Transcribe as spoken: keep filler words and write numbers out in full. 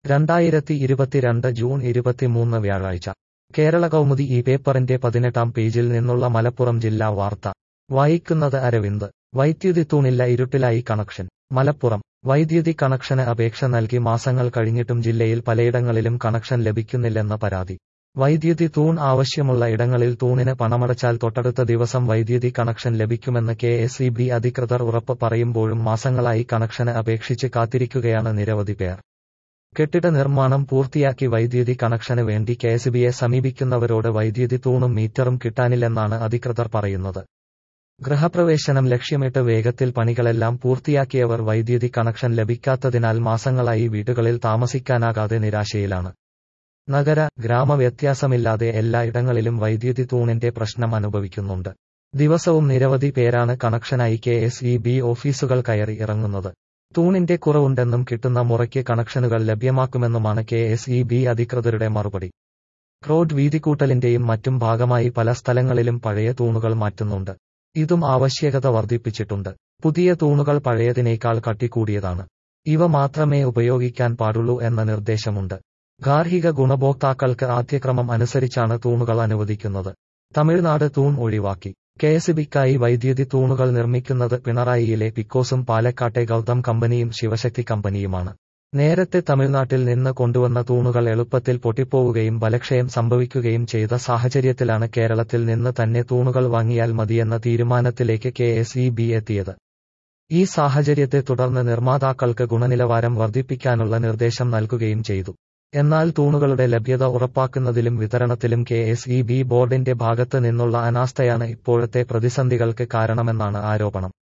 രണ്ടായിരത്തി ഇരുപത്തിരണ്ട് ജൂൺ ഇരുപത്തിമൂന്ന് വ്യാഴാഴ്ച കേരള കൗമുദി ഈ പേപ്പറിന്റെ പതിനെട്ടാം പേജിൽ നിന്നുള്ള മലപ്പുറം ജില്ലാ വാർത്ത വായിക്കുന്നത് അരവിന്ദ്. വൈദ്യുതി തൂണില്ല, ഇരുട്ടിലായി കണക്ഷൻ. മലപ്പുറം. വൈദ്യുതി കണക്ഷന് അപേക്ഷ നൽകി മാസങ്ങൾ കഴിഞ്ഞിട്ടും ജില്ലയിൽ പലയിടങ്ങളിലും കണക്ഷൻ ലഭിക്കുന്നില്ലെന്ന് പരാതി. വൈദ്യുതി തൂൺ ആവശ്യമുള്ള ഇടങ്ങളിൽ തൂണിന് പണമടച്ചാൽ തൊട്ടടുത്ത ദിവസം വൈദ്യുതി കണക്ഷൻ ലഭിക്കുമെന്ന് കെ എസ് ഇ ബി അധികൃതർ ഉറപ്പ് പറയുമ്പോഴും മാസങ്ങളായി കണക്ഷന് അപേക്ഷിച്ച് കാത്തിരിക്കുകയാണ് നിരവധി പേർ. കെട്ടിട നിർമ്മാണം പൂർത്തിയാക്കി വൈദ്യുതി കണക്ഷന് വേണ്ടി കെഎസ്ഇബിയെ സമീപിക്കുന്നവരോട് വൈദ്യുതി തൂണും മീറ്ററും കിട്ടാനില്ലെന്നാണ് അധികൃതർ പറയുന്നത്. ഗൃഹപ്രവേശനം ലക്ഷ്യമിട്ട് വേഗത്തിൽ പണികളെല്ലാം പൂർത്തിയാക്കിയവർ വൈദ്യുതി കണക്ഷൻ ലഭിക്കാത്തതിനാൽ മാസങ്ങളായി വീടുകളിൽ താമസിക്കാനാകാതെ നിരാശയിലാണ്. നഗര ഗ്രാമ വ്യത്യാസമില്ലാതെ എല്ലാ ഇടങ്ങളിലും വൈദ്യുതി തൂണിന്റെ പ്രശ്നം അനുഭവിക്കുന്നുണ്ട്. ദിവസവും നിരവധി പേരാണ് കണക്ഷനായി കെ എസ് ഇ ബി ഓഫീസുകൾ കയറി ഇറങ്ങുന്നത്. തൂണിന്റെ കുറവുണ്ടെന്നും കിട്ടുന്ന മുറയ്ക്ക് കണക്ഷനുകൾ ലഭ്യമാക്കുമെന്നുമാണ് കെ എസ് ഇ ബി അധികൃതരുടെ മറുപടി. റോഡ് വീതികൂട്ടലിന്റെയും മറ്റും ഭാഗമായി പല സ്ഥലങ്ങളിലും പഴയ തൂണുകൾ മാറ്റുന്നുണ്ട്. ഇതും ആവശ്യകത വർദ്ധിപ്പിച്ചിട്ടുണ്ട്. പുതിയ തൂണുകൾ പഴയതിനേക്കാൾ കട്ടികൂടിയതാണ്. ഇവ മാത്രമേ ഉപയോഗിക്കാൻ പാടുള്ളൂ എന്ന നിർദ്ദേശമുണ്ട്. ഗാർഹിക ഗുണഭോക്താക്കൾക്ക് ആദ്യക്രമം അനുസരിച്ചാണ് തൂണുകൾ അനുവദിക്കുന്നത്. തമിഴ്നാട് തൂൺ ഒഴിവാക്കി. കെഎസ്ഇബിക്കായി വൈദ്യുതി തൂണുകൾ നിർമ്മിക്കുന്നത് പിണറായിയിലെ പിക്കോസും പാലക്കാട്ടെ ഗൗതം കമ്പനിയും ശിവശക്തി കമ്പനിയുമാണ്. നേരത്തെ തമിഴ്നാട്ടിൽ നിന്ന് കൊണ്ടുവന്ന തൂണുകൾ എളുപ്പത്തിൽ പൊട്ടിപ്പോവുകയും ബലക്ഷയം സംഭവിക്കുകയും ചെയ്ത സാഹചര്യത്തിലാണ് കേരളത്തിൽ നിന്ന് തന്നെ തൂണുകൾ വാങ്ങിയാൽ മതിയെന്ന തീരുമാനത്തിലേക്ക് കെ എസ് ഇ ബി എത്തിയത്. ഈ സാഹചര്യത്തെ തുടർന്ന് നിർമ്മാതാക്കൾക്ക് ഗുണനിലവാരം വർദ്ധിപ്പിക്കാനുള്ള നിർദ്ദേശം നൽകുകയും ചെയ്തു. എന്നാൽ തൂണുകളുടെ ലഭ്യത ഉറപ്പാക്കുന്നതിലും വിതരണത്തിലും കെ എസ് ഇ ബി ബോർഡിന്റെ ഭാഗത്ത് നിന്നുള്ള അനാസ്ഥയാണ് ഇപ്പോഴത്തെ പ്രതിസന്ധികൾക്ക് കാരണമെന്നാണ് ആരോപണം.